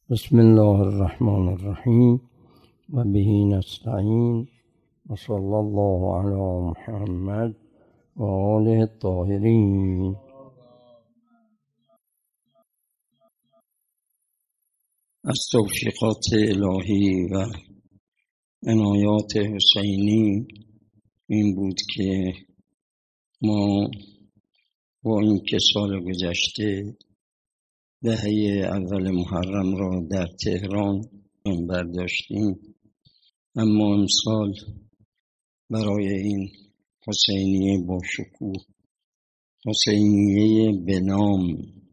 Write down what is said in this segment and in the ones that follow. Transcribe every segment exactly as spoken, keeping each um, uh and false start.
بسم الله الرحمن الرحیم و به نستعین و صلی الله علی محمد و آله الطاهرین. از توفیقات الهی و عنایات حسینی این بود که ما با این که سال گذشته دهه اول محرم را در تهران منبر داشتیم، اما امسال برای این حسینیه با شکوه، حسینیه به نام،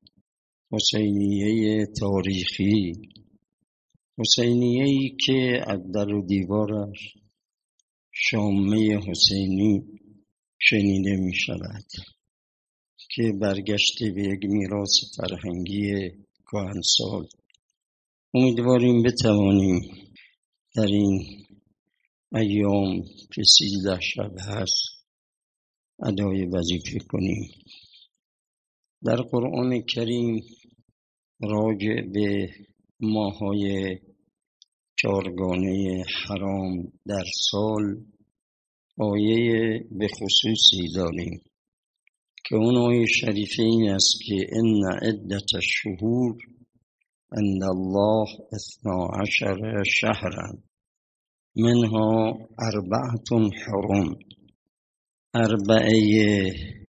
حسینیه تاریخی، حسینیه‌ای که از در و دیوارش شامه حسینی شنیده می شود که برگشته به یک میراث فرهنگی کهنسال. امیدواریم بتوانیم در این ایام که سیزده شب هست ادای وظیفه کنیم. در قرآن کریم راجع به ماه‌های چهارگانه حرام در سال آیه به خصوصی داریم که اون آیه شریفه این است که ان عدت الشهور عند الله اثنا عشر شهرا منها اربعة حرم. اربعه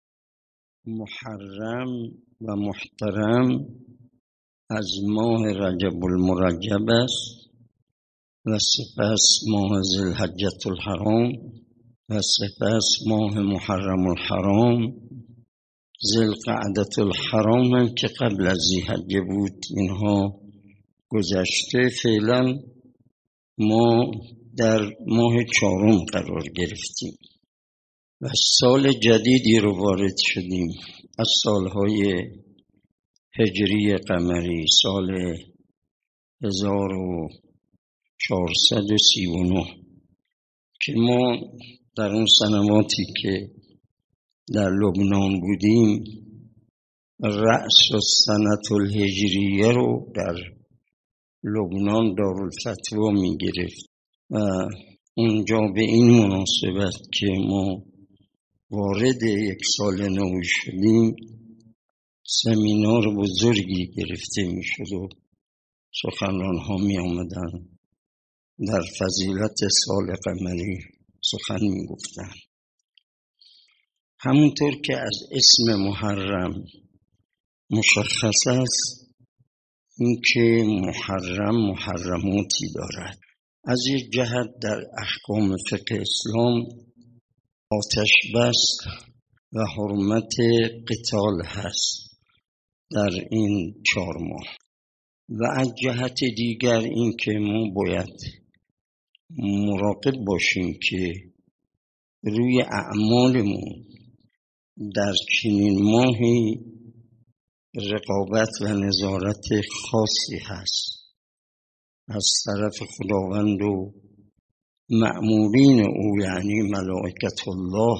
محرم و محترم از ماه رجب المرجب است و سپس ماه ذوالحجة الحرام و سپس ماه محرم الحرام، ذوالقعدة الحرام هم که قبل از ذی‌حجه بود. اینها گذشته. فعلا ما در ماه چهارم قرار گرفتیم و سال جدیدی رو وارد شدیم از سالهای هجری قمری، سال هزار و چهارصد و سی و نه که ما در اون سنواتی که در لبنان بودیم رأس السنة الهجریه رو در لبنان دارالفتوا می گرفت و اونجا به این مناسبت که ما وارد یک سال نو شدیم سمینار بزرگی گرفته می شد و سخنران ها می آمدن در فضیلت سال قمری سخن می گفتن. همونطور که از اسم محرم مشخص است این که محرم محرماتی دارد. از یک جهت در احکام فقه اسلام آتش بس و حرمت قتال هست در این چهار ماه و از جهت دیگر این که ما باید مراقب باشیم که روی اعمالمون در چنین ماهی رقابت و نظارت خاصی هست از طرف خداوند و مأمورین او، یعنی ملائکت الله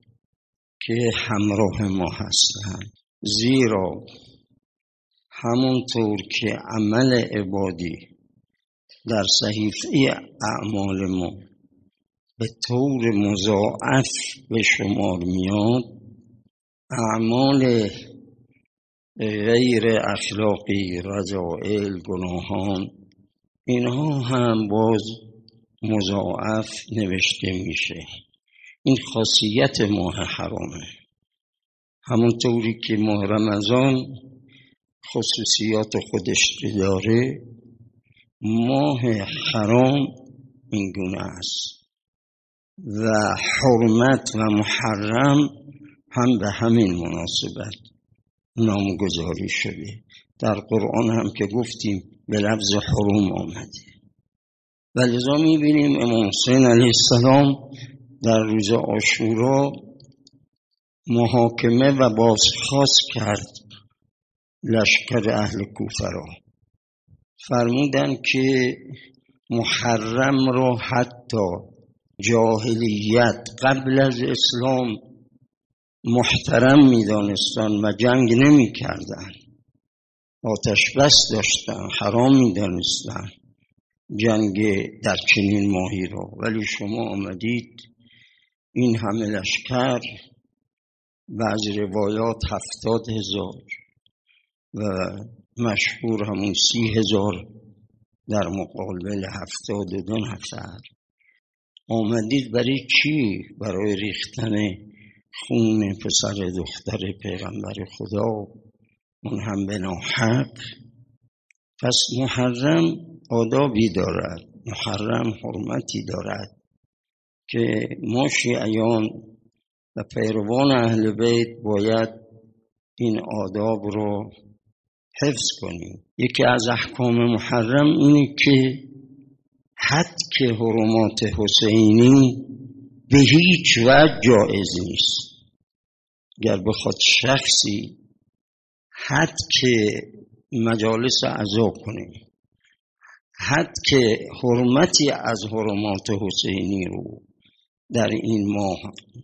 که همراه ما هستند. زیرا همونطور که عمل عبادی در صحیفه اعمال ما به طور مضاعف به شمار میاد، اعمال غیر اخلاقی، رذائل، گناهان، اینها هم باز مضاعف نوشته میشه. این خاصیت ماه حرامه. همونطوری که ماه رمضان خصوصیات خودش داره، ماه حرام این گونه است و حرمت و محرم هم به همین مناسبت نامگذاری شده. در قرآن هم که گفتیم به لفظ حرم آمده و لذا میبینیم امام حسین علیه السلام در روز عاشورا محاکمه و بازخواست کرد لشکر اهل کوفه را. فرمودن که محرم را حتی جاهلیت قبل از اسلام محترم می دانستن و جنگ نمی کردن آتش بس داشتن، حرام می‌دانستن جنگ در چنین ماهی رو، ولی شما آمدید این همه لشکر، بعضی روایات هفتاد هزار و مشهور همون سی هزار در مقابل هفتاد و دو نفر، آمدید برای چی؟ برای ریختن خون پسر دختر پیغمبر خدا، اون هم به ناحق. پس محرم آدابی دارد، محرم حرمتی دارد که ما شیعیان و پیروان اهل بیت باید این آداب رو حفظ کنیم. یکی از احکام محرم اینه که حتی که حرمات حسینی به هیچ وجه جایز نیست. گر بخواد شخصی حتی که مجالس عزا کنه، حتی که حرمتی از حرمات حسینی رو در این ماه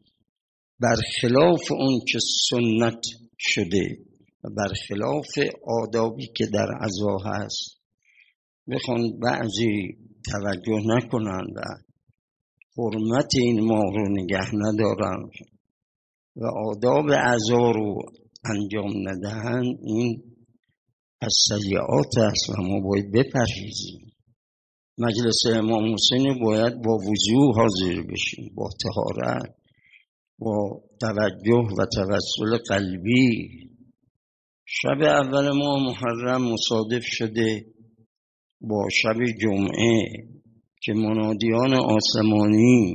برخلاف اون که سنت شده و برخلاف آدابی که در عزا هست بخوان بعضی توجه نکنن و حرمت این ماه رو نگه ندارن و آداب عزا رو انجام ندهن، این از سیئات است و ما باید بپرهیزیم. مجلس امام حسین باید با وضو حاضر بشیم، با طهارت، با توجه و توسل قلبی. شب اول ماه محرم مصادف شده با شب جمعه که منادیان آسمانی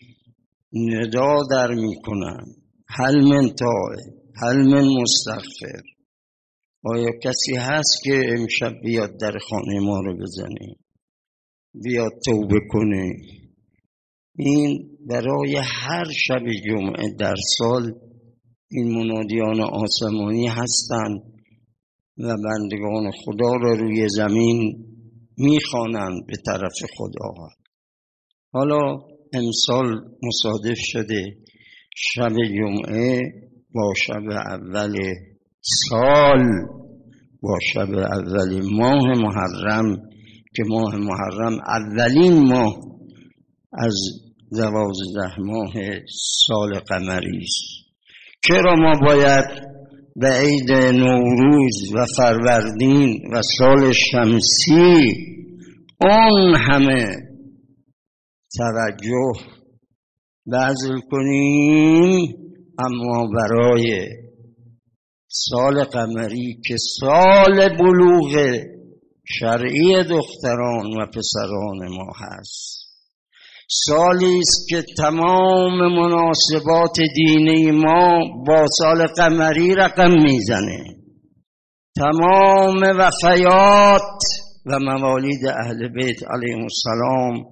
ندا در می کنن هل من تائب هل من مستغفر، آیا کسی هست که امشب بیاد در خانه ما رو بزنه، بیاد توبه کنه؟ این برای هر شب جمعه در سال این منادیان آسمانی هستند و بندگان خدا را روی زمین میخوانند به طرف خدا. حالا امسال مصادف شده شب جمعه با شب اول سال، با شب اول ماه محرم که ماه محرم اولین ماه از دوازده ماه سال قمری است. چرا ما باید به عید نوروز و فروردین و سال شمسی اون همه توجه بذل کنیم، اما برای سال قمری که سال بلوغ شرعی دختران و پسران ما هست، سالی است که تمام مناسبات دینی ما با سال قمری رقم میزنه، تمام وفیات و موالید اهل بیت علیهم السلام،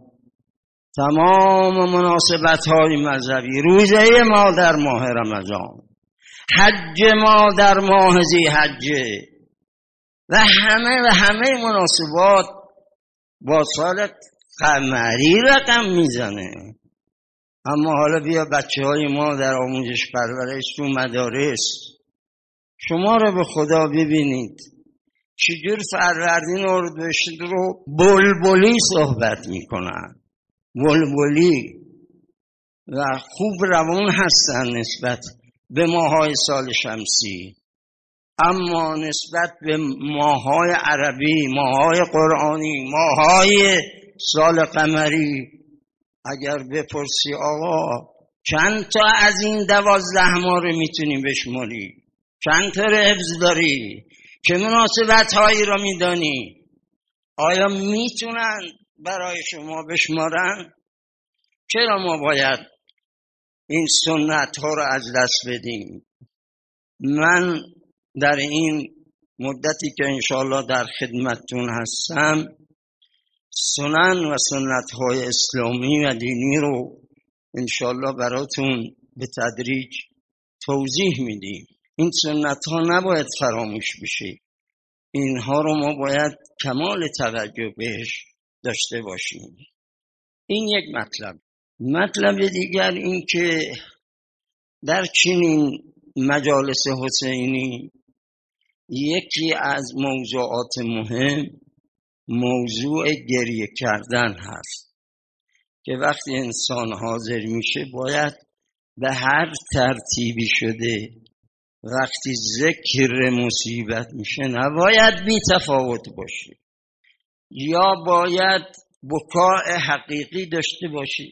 تمام مناسبت های مذهبی، روزه ما در ماه رمضان، حج ما در ماه ذی‌حجه و همه و همه مناسبات با سال قمری رقم میزنه. اما حالا بیا بچه های ما در آموزش پرورش تو مدارس، شما رو به خدا ببینید چجور فروردین اردیبهشت رو بلبلی صحبت میکنن، بلبلی، و خوب روان هستن نسبت به ماهای سال شمسی، اما نسبت به ماهای عربی، ماهای قرآنی، ماهای سال قمری اگر بپرسی آقا چند تا از این دوازده ماه رو میتونی بشماری، چند تا رو حفظ داری، که مناسبت هایی رو میدانی، آیا میتونن برای شما بشمارن؟ چرا ما باید این سنت ها رو از دست بدیم؟ من در این مدتی که انشاءالله در خدمتتون هستم سنن و سنت های اسلامی و دینی رو انشاءالله براتون به تدریج توضیح میدیم. این سنت ها نباید فراموش بشه، اینها رو ما باید کمال توجه بهش داشته باشیم. این یک مطلب. مطلب دیگر این که در چنین مجالس حسینی یکی از موضوعات مهم موضوع گریه کردن هست که وقتی انسان حاضر میشه باید به هر ترتیبی شده وقتی ذکر مصیبت میشه نباید بی تفاوت باشه، یا باید بکاء حقیقی داشته باشی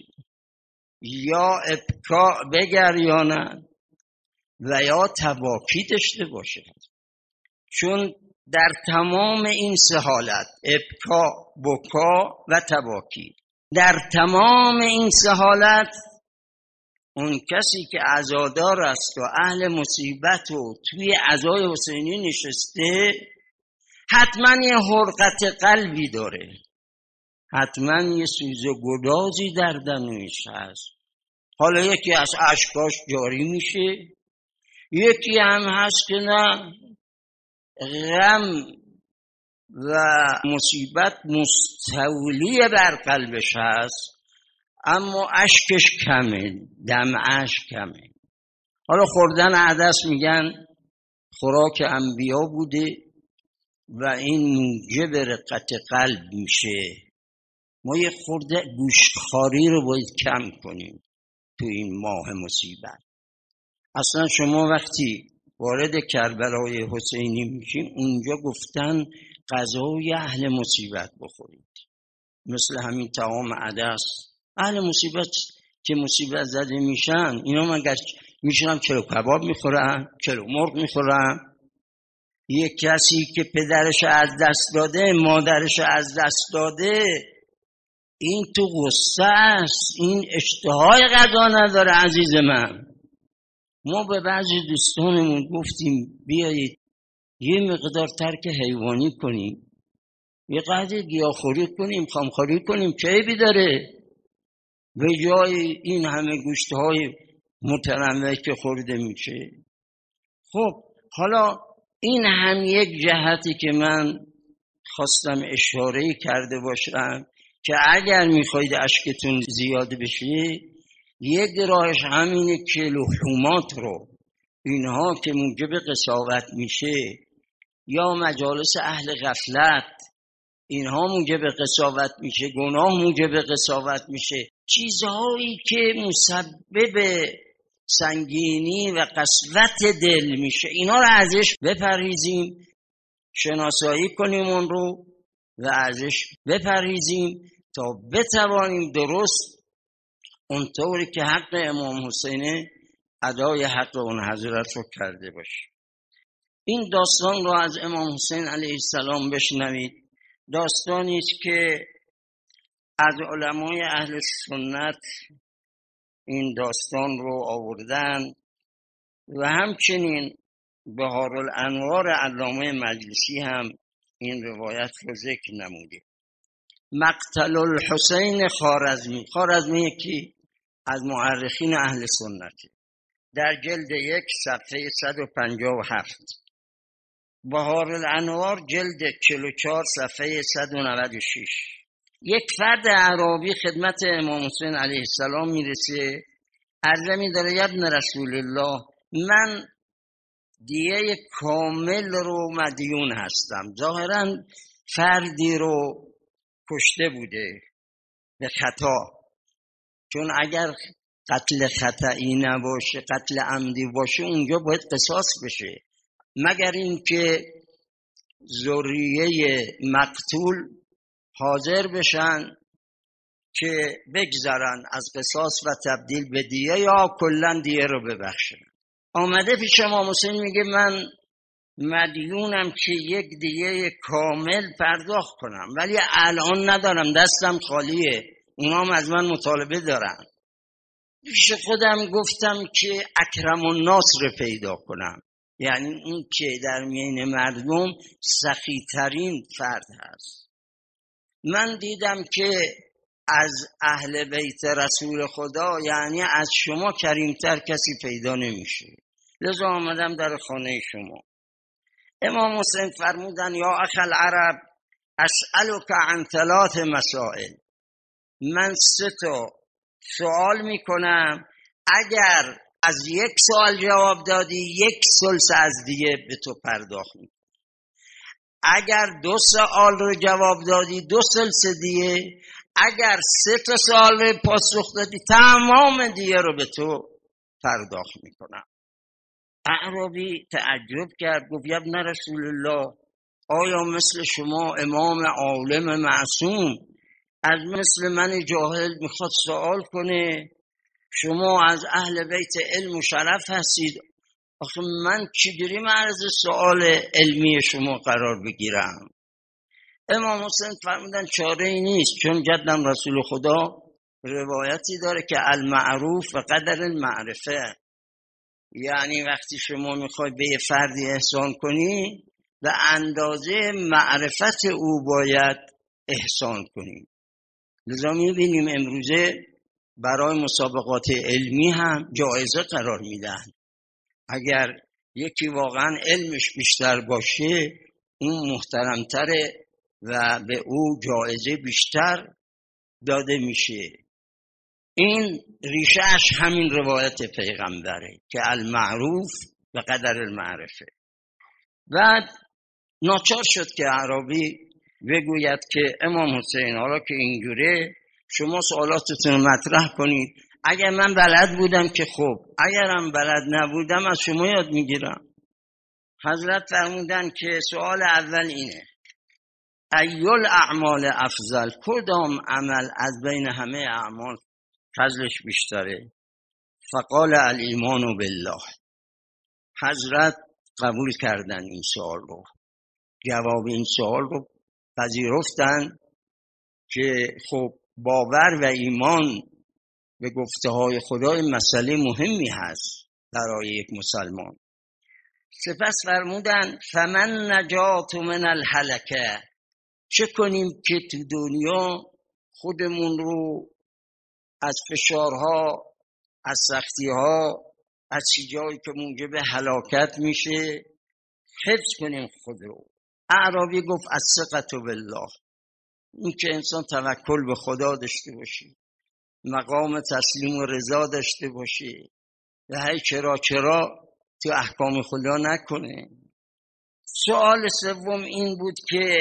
یا ابکاء بگریانند و یا تباکی داشته باشه. چون در تمام این سه حالت ابکا، بکا و تباکی، در تمام این سه حالت اون کسی که عزادار است و اهل مصیبت و توی عزای حسینی نشسته حتما یه حرقت قلبی داره، حتما یه سوز و گدازی در دمش هست. حالا یکی از اشکاش جاری میشه، یکی هم هست که نه، غم و مصیبت مستولی بر قلبش هست اما اشکش کمه، دمعش کمه. حالا خوردن عدس میگن خوراک انبیا بوده و این موجب رقت قلب میشه. ما یه خورده گوشتخواری رو باید کم کنیم تو این ماه مصیبت. اصلا شما وقتی وارد کربلای حسینی میشین اونجا گفتن غذای اهل مصیبت بخورید، مثل همین طعام عدس. اهل مصیبت که مصیبت زده میشن اینا مگر میشنم کلو کباب میخورن، کلو مرغ میخورن؟ یک کسی که پدرش از دست داده، مادرش از دست داده، این تو غصه است، این اشتهای غذا نداره. عزیز من، ما به بعضی دوستانمون گفتیم بیایید یه مقدار ترک حیوانی کنیم، یه قدر گیاهخواری کنیم، خامخواری کنیم، چه عیبی داره به جای این همه گوشتهای متنوع که خورده میشه؟ خب حالا این هم یک جهتی که من خواستم اشاره کرده باشم که اگر میخواید اشکتون زیاد بشه یک راهش همینه که لحومات رو، اینها که موجب قساوت میشه، یا مجالس اهل غفلت، اینها موجب قساوت میشه، گناه موجب قساوت میشه، چیزهایی که مسبب سنگینی و قسوت دل میشه، اینا رو ازش بپرهیزیم، شناسایی کنیم اون رو و ازش بپرهیزیم تا بتوانیم درست اونطوری که حق امام حسین ادای حق اون حضرت رو کرده باشیم. این داستان رو از امام حسین علیه السلام بشنوید. داستانی است که از علمای اهل سنت این داستان رو آوردن و همچنین بهارالانوار علامه مجلسی هم این روایت رو ذکر نموده. مقتل الحسین خوارزمی، خوارزمی یکی از مورخین اهل سنت، در جلد یک صفحه صد و پنجاه و هفت، بهارالانوار جلد چهل و چهار صفحه صد و نود و شش. یک فرد اعرابی خدمت امام حسین علیه السلام میرسه، عرضه می‌داره یا ابن رسول الله، من دیه کامل رو مدیون هستم. ظاهراً فردی رو کشته بوده به خطا، چون اگر قتل خطایی نباشه، قتل عمدی باشه، اونجا باید قصاص بشه، مگر اینکه ذریه مقتول حاضر بشن که بگذرن از قصاص و تبدیل به دیه یا کلن دیه رو ببخشن. آمده پیش امام حسین میگه من مدیونم که یک دیه کامل پرداخت کنم، ولی الان ندارم، دستم خالیه، اونا هم از من مطالبه دارن. پیش خودم گفتم که اکرم الناس رو پیدا کنم، یعنی این که در میان مردم سخی ترین فرد هست. من دیدم که از اهل بیت رسول خدا، یعنی از شما کریمتر کسی پیدا نمیشه، لذا آمدم در خانه شما. امام حسین فرمودن یا اخ العرب اسألک عن ثلاث مسائل، من سه تا سوال میکنم، اگر از یک سوال جواب دادی یک ثلث از دیگه به تو پرداخت میکنم. اگر دو سوال رو جواب دادی دو سلس دیه، اگر سه تا سوال رو پاسخ دادی تمام دیه رو به تو پرداخت میکنم. اعرابی تعجب کرد، گفت یا ابن رسول الله، آیا مثل شما امام عالم معصوم از مثل من جاهل میخواد سوال کنه؟ شما از اهل بیت علم و شرف هستید، آخه من چجوری معرض سوال علمی شما قرار بگیرم؟ امام حسین فرمودن چاره ای نیست، چون جدم رسول خدا روایتی داره که المعروف و قدر المعرفه، یعنی وقتی شما میخوای به یه فردی احسان کنی و اندازه معرفت او باید احسان کنی. لذا میبینیم امروزه برای مسابقات علمی هم جایزه قرار میدن. اگر یکی واقعا علمش بیشتر باشه اون محترمتره و به او جایزه بیشتر داده میشه. این ریشهش همین روایت پیغمبره که المعروف و قدر المعرفه. بعد ناچار شد که اعرابی بگوید که امام حسین حالا که اینجوره شما سوالاتتون مطرح کنید، اگر من بلد بودم که خوب، اگرم بلد نبودم از شما یاد میگیرم. حضرت فرمودن که سوال اول اینه ایول اعمال افضل، کدام عمل از بین همه اعمال فضلش بیشتره؟ فقال الایمان بالله. حضرت قبول کردن این سوال رو، جواب این سوال رو پذیرفتن که خب باور و ایمان به گفته های خدا مسئله مهمی هست برای یک مسلمان. سپس فرمودن فمن نجات من الهلکه، چه کنیم که تو دنیا خودمون رو از فشارها، از سختیها، از چیزایی که موجب هلاکت میشه حفظ کنیم خود رو. اعرابی گفت الثقة بالله، این که انسان توکل به خدا داشته باشه، مقام تسلیم و رضا داشته باشه و هی چرا چرا تو احکام خدا نکنه. سوال سوم این بود که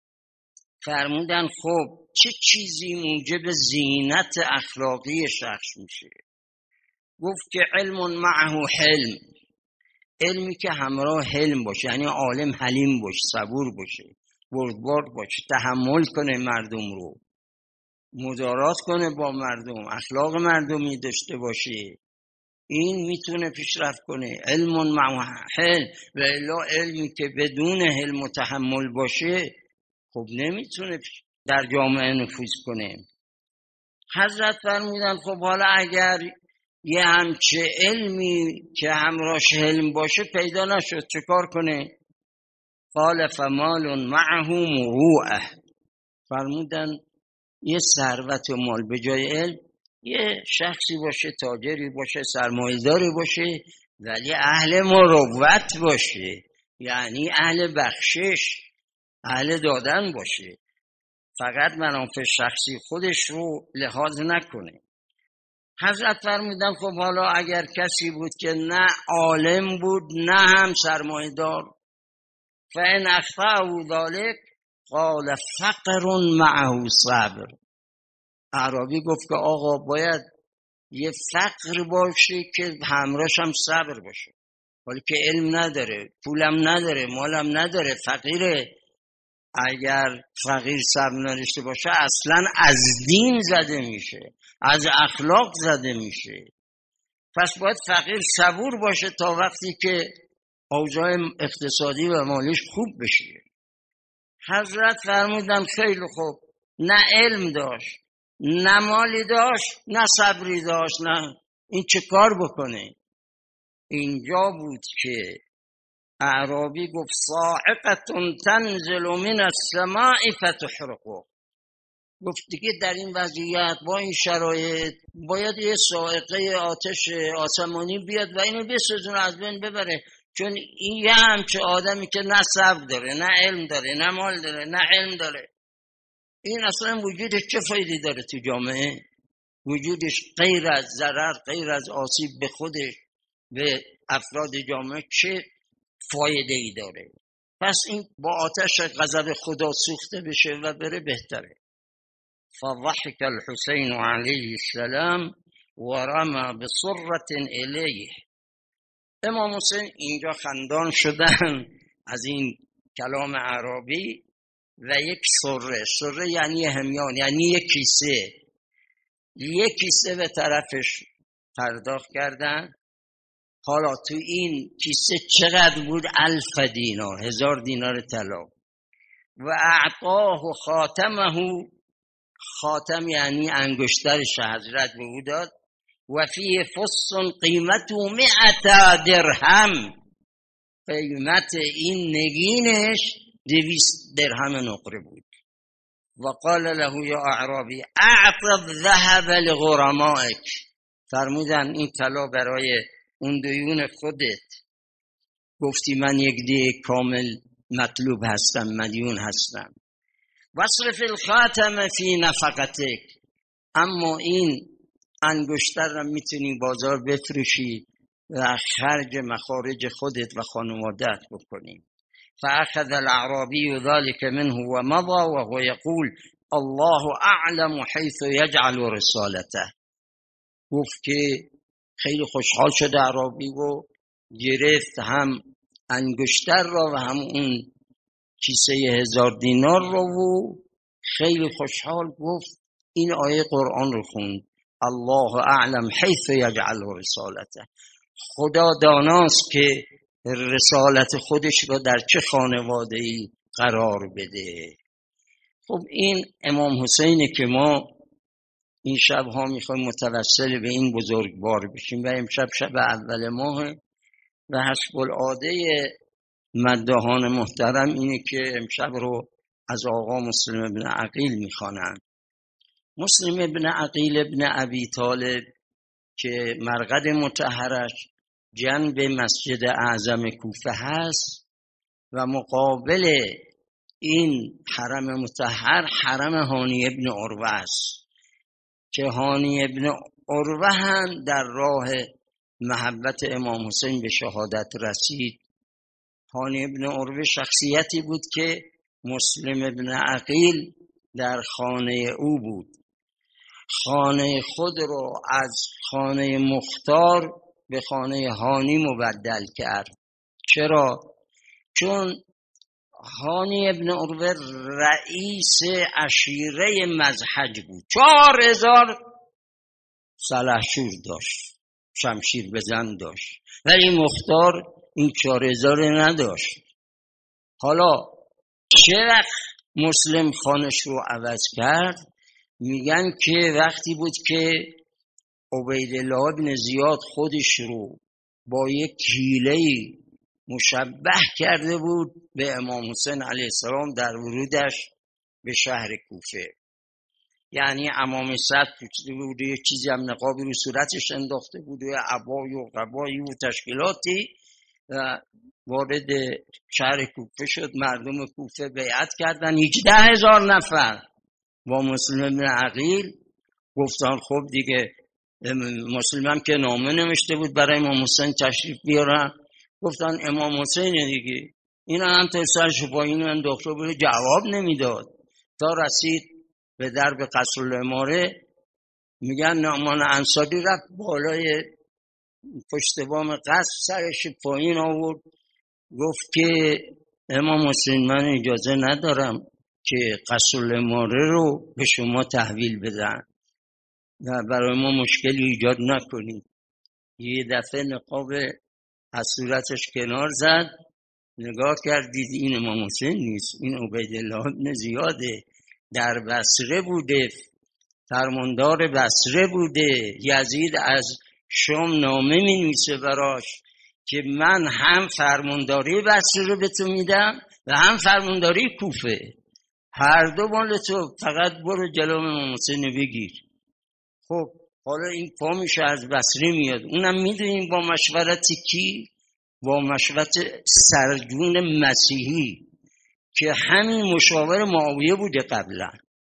فرمودن خب چه چیزی موجب زینت اخلاقی شخص میشه؟ گفت که علم معه حلم، علمی که همراه حلم باشه، یعنی عالم حلیم باشه، صبور باشه، بردبار باشه، تحمل کنه مردم رو، مدارات کنه با مردم، اخلاق مردمی داشته باشه، این میتونه پیشرفت کنه. علم معه حلم، و الا علمی که بدون حلم و تحمل باشه خب نمیتونه در جامعه نفوذ کنه. حضرت فرمودن خب حالا اگر یه همچه علمی که همراهش حلم باشه پیدا نشد چه کار کنه؟ قال فمال معه مروءه. فرمودن یه ثروت و مال به جای علم، یه شخصی باشه، تاجری باشه، سرمایه‌داری باشه، ولی اهل مروت باشه، یعنی اهل بخشش، اهل دادن باشه، فقط منافع شخصی خودش رو لحاظ نکنه. حضرت فرمودن خب حالا اگر کسی بود که نه عالم بود نه هم سرمایه‌دار، فإن أخفاه ذلك قال فقر معه صبر. اعرابی گفت که آقا باید یه فقر باشه که همراهش هم صبر باشه، ولی که علم نداره، پولم نداره، مالم نداره، فقیره. اگر فقیر صبر نداشته باشه اصلا از دین زده میشه، از اخلاق زده میشه. پس باید فقیر صبور باشه تا وقتی که اوضاع اقتصادی و مالیش خوب بشه. حضرت فرمودن خیلی خوب، نه علم داشت، نه مالی داشت، نه صبری داشت، نه این چه کار بکنه؟ اینجا بود که اعرابی گفت صاعقة تنزل من السماء فتحرقه. گفت دیگه در این وضعیت با این شرایط باید یه صاعقه آتش آسمانی بیاد و اینو بسوزونه، از بین ببره، چون این یه همچه آدمی که نه صبر داره، نه علم داره، نه مال داره، نه علم داره، این اصلا وجودش چه فایده داره تو جامعه؟ وجودش غیر از ضرر، غیر از آسیب به خودش، به افراد جامعه چه فایده ای داره؟ پس این با آتش غضب خدا سوخته بشه و بره بهتره. فضحك الحسین علیه السلام و رمى بصرة الیه. امام حسین اینجا خندان شدن از این کلام عربی و یک سره، سره یعنی همیان، یعنی یک کیسه، یک کیسه به طرفش پرداخت کردن. حالا تو این کیسه چقدر بود؟ الف دینار، هزار دینار طلا. و اعطاه خاتمه، خاتم یعنی انگشترش حضرت به او داد. و فی فص قیمته مئت درهم، قیمت این نگینش دویست درهم نقره بود. و قال له یا اعرابی اعط الذهب لغرمائک، فرمودن این طلا برای اون دیون خودت، گفتی من یک دی کامل مطلوب هستم، مدیون هستم. واصرف الخاتم فی نفقتک، اما این انگشتر را میتونی بازار بفروشی و خرج مخارج خودت و خانوادت بکنی. فاخذ الاعرابی ذلك منه و مضى وهو يقول الله اعلم حيث يجعل رسالته. گفت که خیلی خوشحال شد اعرابی و گرفت هم انگشتر را و هم اون کیسه هزار دینار را و خیلی خوشحال گفت این آیه قرآن رو خوند، الله اعلم حیث یجعل رسالته، خدا داناست که رسالت خودش رو در چه خانواده‌ای قرار بده. خب این امام حسینه که ما این شب ها میخوایم متوسل به این بزرگوار بشیم و امشب شب اول ماه و حسب العاده مداحان محترم اینه که امشب رو از آقا مسلم ابن عقیل میخوانن. مسلم ابن عقیل ابن ابی طالب که مرقد مطهرش جنب مسجد اعظم کوفه هست و مقابل این حرم مطهر حرم هانی ابن عروه است که هانی ابن عروه هم در راه محبت امام حسین به شهادت رسید. هانی ابن عروه شخصیتی بود که مسلم ابن عقیل در خانه او بود، خانه خود رو از خانه مختار به خانه هانی مبدل کرد. چرا؟ چون هانی ابن عروه رئیس عشیره مزحج بود، چهار هزار سلحشور داشت، شمشیر بزن داشت، ولی مختار این چهار هزار نداشت. حالا چه وقت مسلم خانش رو عوض کرد؟ میگن که وقتی بود که عبیدالله ابن زیاد خودش رو با یک حیله‌ای مشبه کرده بود به امام حسین علیه السلام در ورودش به شهر کوفه. یعنی امام صد پوشیده بود، یه چیزی هم نقابی رو صورتش انداخته بود و عبای و قبایی و تشکیلاتی و وارد شهر کوفه شد. مردم کوفه بیعت کردن، هجده هزار نفر با مسلم ابن عقیل. گفتن خب دیگه، مسلم هم که نامه نوشته بود برای امام حسین تشریف بیارن، گفتن امام حسین دیگه، این هم تا سرش پایین انداخته بود، جواب نمیداد تا رسید به درب قصر الاماره. میگن نعمان انصاری رفت بالای پشت بام قصر، سرش پایین آورد، گفت که امام حسین من اجازه ندارم که قصر الاماره رو به شما تحویل بدن و برای ما مشکلی ایجاد نکنید. یه دفعه نقاب از صورتش کنار زد، نگاه کردید این امام حسین نیست، این عبیدالله ابن زیاده، در بصره بوده، فرماندار بصره بوده. یزید از شام نامه می نویسه براش که من هم فرمانداری بصره رو به تو میدم و هم فرمانداری کوفه، هر دو مال تو، فقط برو جلو امام حسین بگیر. خب حالا این پا میشه از بصره میاد، اونم میدونیم با مشورت کی؟ با مشورت سرجون مسیحی که همین مشاور معاویه بوده قبلا.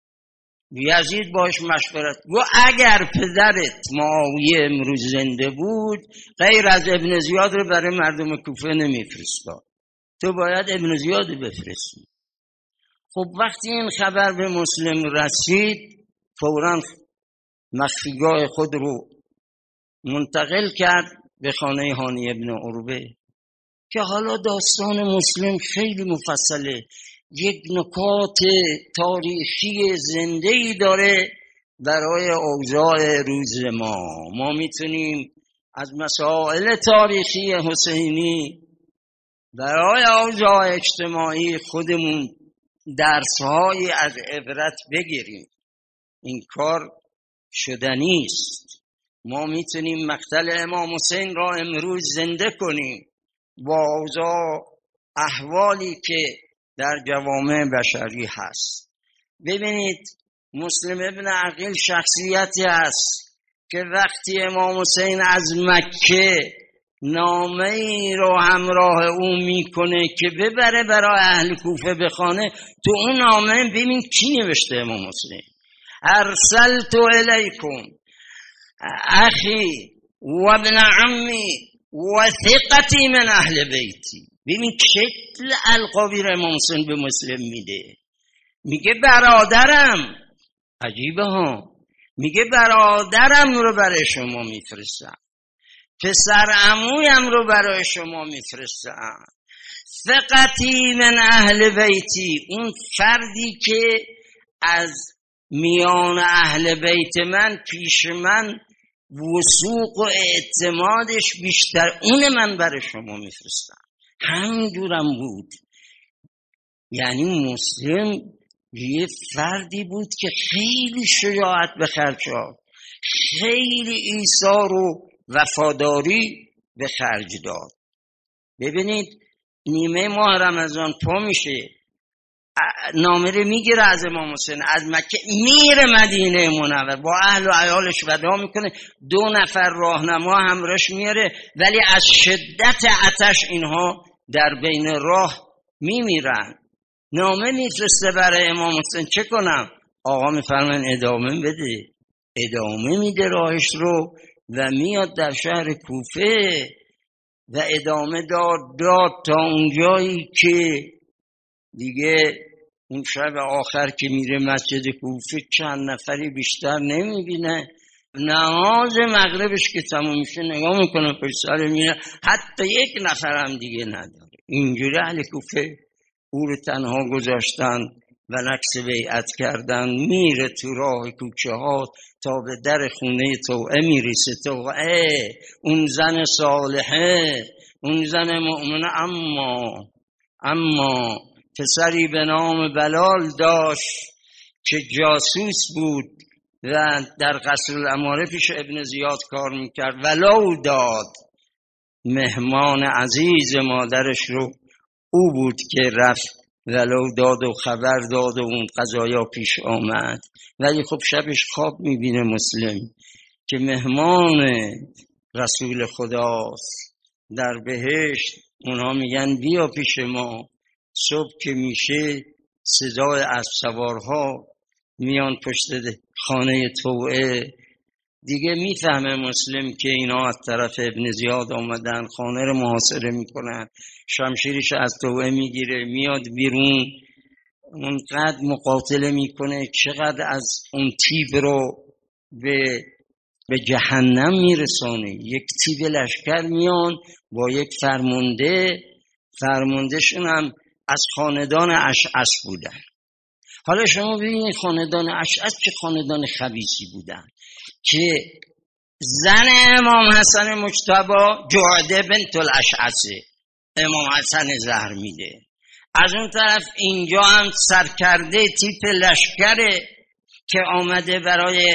یزید باش مشورت گو اگر پدرت معاویه امروز زنده بود غیر از ابن زیاد رو برای مردم کوفه نمیفرستاد، تو باید ابن زیاد بفرستی. خب وقتی این خبر به مسلم رسید فوراً مخفیگاه خود رو منتقل کرد به خانه هانی ابن عروبه که حالا داستان مسلم خیلی مفصله، یک نکات تاریخی زنده‌ای داره برای اوضاع روز ما. ما میتونیم از مسائل تاریخی حسینی برای اوضاع اجتماعی خودمون درس‌هایی از عبرت بگیریم. این کار شدنی است. ما میتونیم مقتل امام حسین را امروز زنده کنیم با اوضاع احوالی که در جوامع بشری هست. ببینید مسلم ابن عقیل شخصیتی است که وقتی امام حسین از مکه نامه ای رو همراه او میکنه که ببره برای اهل کوفه بخونه، تو اون نامه ببین کی نوشته امام حسین: ارسلت الیکم اخی و ابن عمی و ثقتی من اهل بیتی. ببین چه القابی رو امام حسین به مسلم میده، میگه برادرم. عجیبه ها، میگه برادرم رو برای شما میفرستم، پسر عمویم رو برای شما میفرستم، ثقتی من اهل بیتی، اون فردی که از میان اهل بیت من پیش من وثوق و اعتمادش بیشتر، اون من برای شما میفرستم. همینجورم بود. یعنی مسلم یه فردی بود که خیلی شجاعت به خرج داد، خیلی ایثار و وفاداری به خرج داد. ببینید نیمه ماه رمضان پا میشه، نامه میگیره از امام حسین، از مکه میره مدینه منور، با اهل و عیالش وداع میکنه، دو نفر راهنما همراهش میاره، ولی از شدت آتش اینها در بین راه میمیرن. نامه میفرسته برای امام حسین، چه کنم؟ آقا میفرماین ادامه بده. ادامه میده راهش رو و میاد در شهر کوفه و ادامه داد داد تا اونجایی که دیگه اون شب آخر که میره مسجد کوفه چند نفری بیشتر نمیبینه. نماز مغربش که تموم میشه نگاه میکنه پشت سر میره، حتی یک نفر هم دیگه نداره. اینجوری اهل کوفه او رو تنها گذاشتن و نقص بیعت کردن. میره تو راه کوچه ها تا به در خونه توعه میرسه. توعه اون زن صالحه، اون زن مؤمنه، اما اما پسری به نام بلال داشت که جاسوس بود و در قصر الاماره پیش ابن زیاد کار میکرد. ولو داد، مهمان عزیز مادرش رو او بود که رفت ولو داد و خبر داد و اون قضایا پیش آمد. ولی خب شبش خواب میبینه مسلم که مهمان رسول خداست در بهشت. اونها میگن بیا پیش ما. صبح که میشه صدای اسب سوارها میان پشت خانه توعه. دیگه میفهمه مسلم که اینا از طرف ابن زیاد آمدن، خانه رو محاصره میکنن. شمشیرش از توعه میگیره، میاد بیرون، اونقدر مقاتله میکنه چقدر از اون تیب رو به به جهنم میرسانه. یک تیب لشکر میان با یک فرمانده، فرماندهشون هم از خاندان اشعث بودن. حالا شما ببینید خاندان اشعث چه خاندان خبیثی بودن که زن امام حسن مجتبی جعده بنت الاشعثه، امام حسن زهر میده. از اون طرف اینجا هم سرکرده تیپ لشکره که آمده برای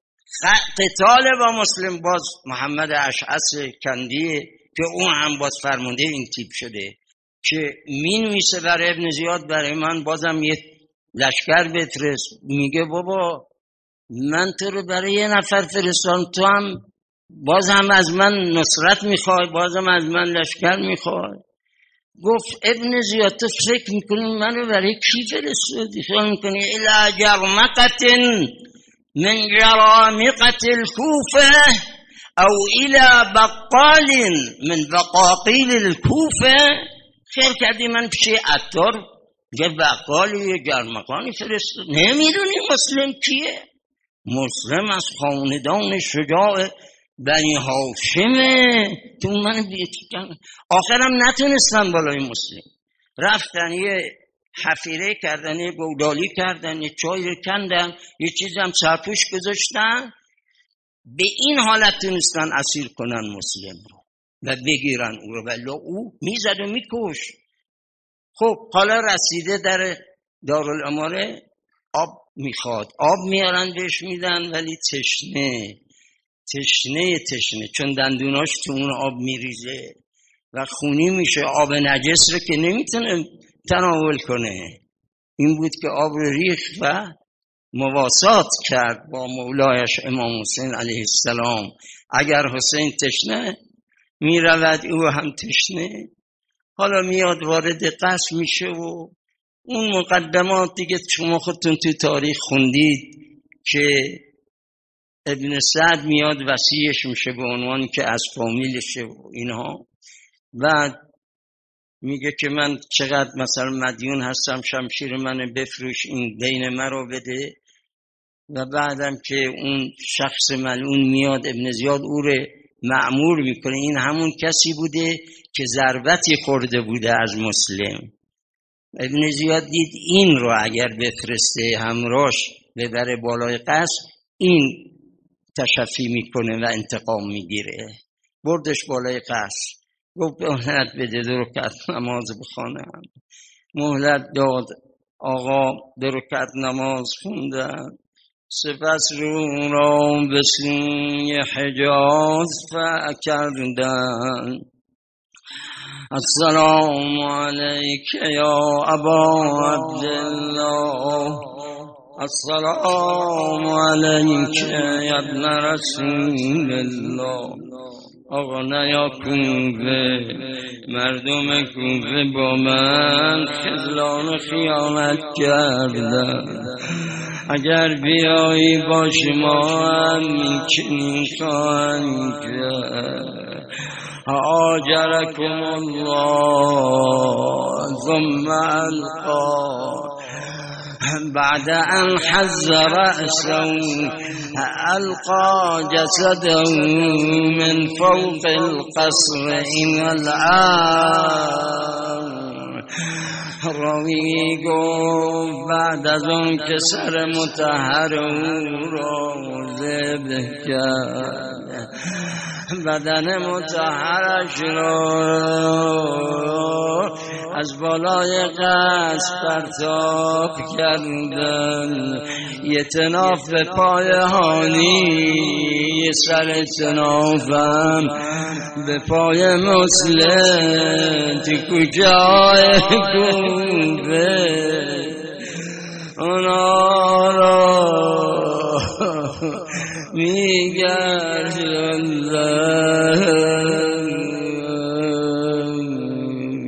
قتال با مسلم، باز محمد اشعث کندیه که اون هم باز فرمانده این تیپ شده که مینویسه برای ابن زیاد برای من بازم یه لشکر بفرست. میگه بابا من تو رو برای یه نفر فرستان، تو هم باز هم از من نصرت میخوای، باز هم از من لشکر میخوای. گفت ابن زیاد تو فکر میکنی من رو برای کی فرستادی؟ فکر میکنی الا جرمقت من جرامقت الكوفه او الى بقال من بقاقیل الكوفه؟ خیر کردی من پیش عطار یه بقالی یه گرمقانی فرستاد. نمیدونی مسلم کیه؟ مسلم از خاندان شجاع بنی هاشمه. تو من بیتکن آخرم نتونستن بالای مسلم. رفتن یه حفیره کردن، یه گودالی کردن، یه چای رو کندن، یه چیزم سرپوش گذاشتن. به این حالت تونستن اسیر کنن مسلم رو و بگیرن او رو، ولی او میزد و میکش. خب حالا رسیده در دارالاماره، آب میخواد، آب میارن بهش میدن، ولی تشنه تشنه تشنه چون دندوناش تو اون آب میریزه و خونی میشه، آب نجس رو که نمیتونه تناول کنه. این بود که آب رو ریخت و مواسات کرد با مولایش امام حسین علیه السلام. اگر حسین تشنه میرود او هم تشنه. حالا میاد وارد قصر میشه و اون مقدمات دیگه شما خودتون تو تاریخ خوندید که ابن سعد میاد وصیش میشه به عنوانی که از فامیلشه و اینها. بعد میگه که من چقدر مثلا مدیون هستم، شمشیر من بفروش، این دین من رو بده. و بعدم که اون شخص ملعون میاد ابن زیاد او رو مأمور میکنه. این همون کسی بوده که ضربتی خورده بوده از مسلم. ابن زیاد دید این رو اگر بفرسته همراش ببره بالای قصر، این تشفی میکنه و انتقام میگیره. بردش بالای قصر، گفت مهلت بده دو رکعت نماز بخوانم. مهلت داد، آقا دو رکعت نماز خوندن. سپس رو را به سوی حجاز فع کردن. السلام علیک یا ابا عبدالله، السلام علیک یا ابن رسول الله. آقا نیا کوفه، مردم کوفه با من خذلان و خیانت کردن. اگر بیایی با شما هم میکنی خواهند کرد. آجرکم الله ثم القا. بعد ان حز رأسه القا جسده من فوق القصر. این الان راوی گفت بعد از اون که سر مطهر او را ذبح کرد، بدن مطهرش را از بالای قصر پرتاب کردن. یه تناف به پای هانی، یه سر تنافم به پای مسلم. تو کجای کوفه اونا را میگردن.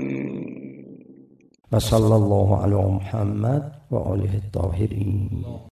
و صلی الله علی محمد و آله الطاهرین.